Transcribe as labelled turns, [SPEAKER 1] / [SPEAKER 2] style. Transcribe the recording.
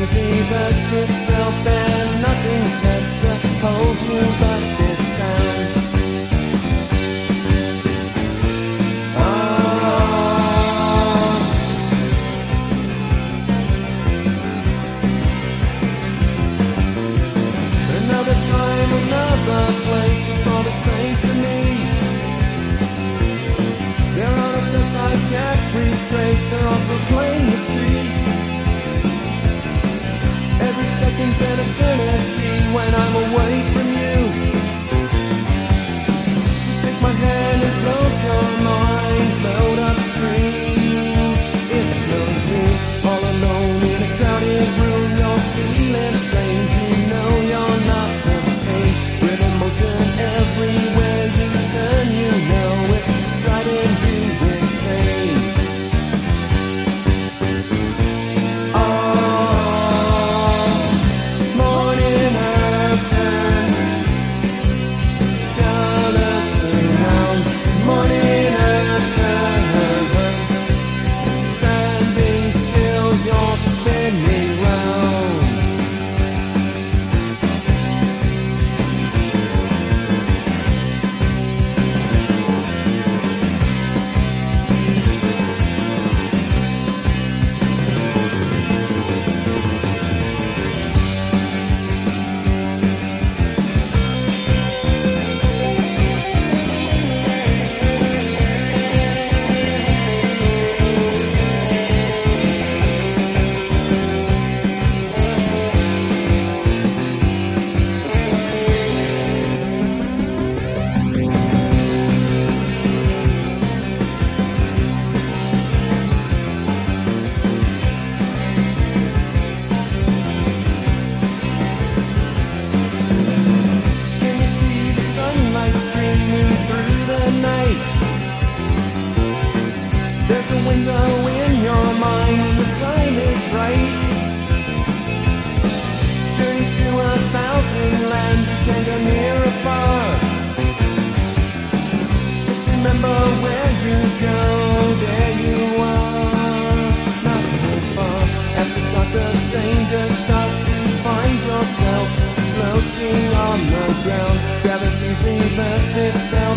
[SPEAKER 1] Gravity's reversed itself and nothing's left to hold you but this sound. Another time, another place, it's all the same to me. There are no steps I can't retrace, they're all so plain to see. Every second's an eternity when I'm away from you. So take my hand and close your mind, float upstream. It's no dream, all alone in a crowded room. You're feeling strange, you know you're not the same. With emotion everywhere you turn, you know it's driving you insane. Morning Earth turn, tell us around. Morning Earth turn, standing still, you're spinning round. Can you see the sunlight streaming through the night? There's a window in your mind and the time is right. Journey to 1,000 lands, you can go near or far. Just remember where you go, there you are. Not so far. After dark the danger starts, to find yourself floating on the ground. Gravity's reversed itself